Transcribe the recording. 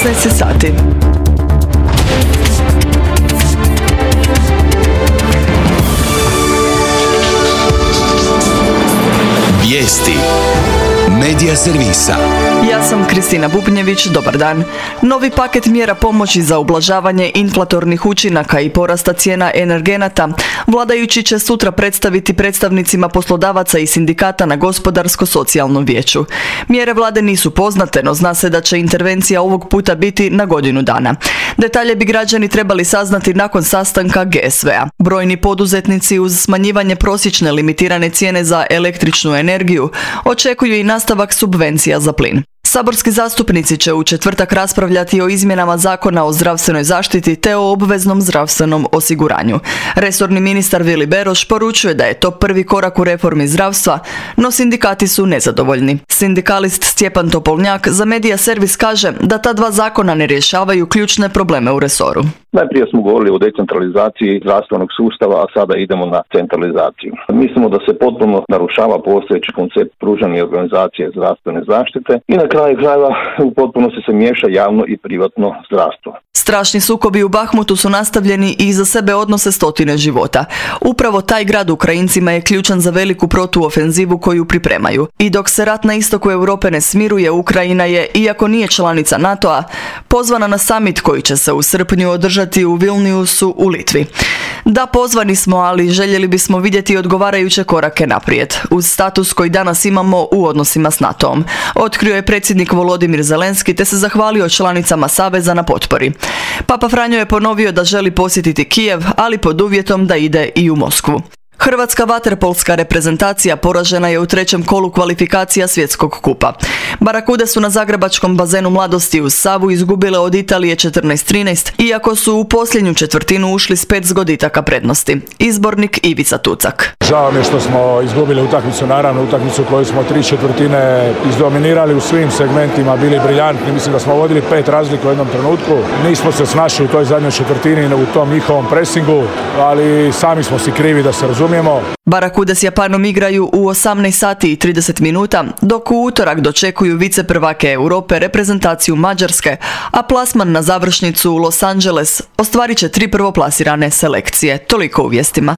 16 sati. Vijesti Medija servisa. Ja sam Kristina Bubnjević, dobar dan. Novi paket mjera pomoći za ublažavanje inflatornih učinaka i porasta cijena energenata vladajući će sutra predstaviti predstavnicima poslodavaca i sindikata na Gospodarsko-socijalnom vijeću. Mjere vlade nisu poznate, no zna se da će intervencija ovog puta biti na godinu dana. Detalje bi građani trebali saznati nakon sastanka GSV-a. Brojni poduzetnici uz smanjivanje prosječne limitirane cijene za električnu energiju očekuju i nastavak subvencija za plin. Saborski zastupnici će u četvrtak raspravljati o izmjenama Zakona o zdravstvenoj zaštiti te o obveznom zdravstvenom osiguranju. Resorni ministar Vili Beroš poručuje da je to prvi korak u reformi zdravstva, no sindikati su nezadovoljni. Sindikalist Stjepan Topolnjak za Medija servis kaže da ta dva zakona ne rješavaju ključne probleme u resoru. Najprije smo govorili o decentralizaciji zdravstvenog sustava, a sada idemo na centralizaciju. Mislimo da se potpuno narušava postojeći koncept pružanja organizacije zdravstvene zaštite i na kraju krajeva u potpunosti se miješa javno i privatno zdravstvo. Strašni sukobi u Bahmutu su nastavljeni i iza sebe odnose stotine života. Upravo taj grad Ukrajincima je ključan za veliku protuofenzivu koju pripremaju. I dok se rat na istoku Europe ne smiruje, Ukrajina je, iako nije članica NATO-a, pozvana na summit koji će se u srpnju održati u Vilniusu u Litvi. Da, pozvani smo, ali željeli bismo vidjeti odgovarajuće korake naprijed, uz status koji danas imamo u odnosima s NATO-om. Otkrio je predsjednik Volodimir Zelenski te se zahvalio članicama Saveza na potpori. Papa Franjo je ponovio da želi posjetiti Kijev, ali pod uvjetom da ide i u Moskvu. Hrvatska vaterpolska reprezentacija poražena je u trećem kolu kvalifikacija svjetskog kupa. Barakude su na zagrebačkom bazenu Mladosti uz Savu izgubile od Italije 14-13, iako su u posljednju četvrtinu ušli s 5 zgoditaka prednosti. Izbornik Ivica Tucak. Žao mi je što smo izgubili utakmicu, naravno utakmicu koju smo 3/4 izdominirali u svim segmentima, bili briljantni. Mislim da smo vodili 5 razlika u jednom trenutku. Nismo se snašli u toj zadnjoj četvrtini u tom njihovom presingu, ali sami smo si krivi, da se razumijemo. Barakude s Japanom igraju u 18 sati i 30 minuta, dok u utorak dočekuju viceprvake Europe reprezentaciju Mađarske, a plasman na završnicu u Los Angeles ostvarit će 3 prvoplasirane selekcije. Toliko u vijestima.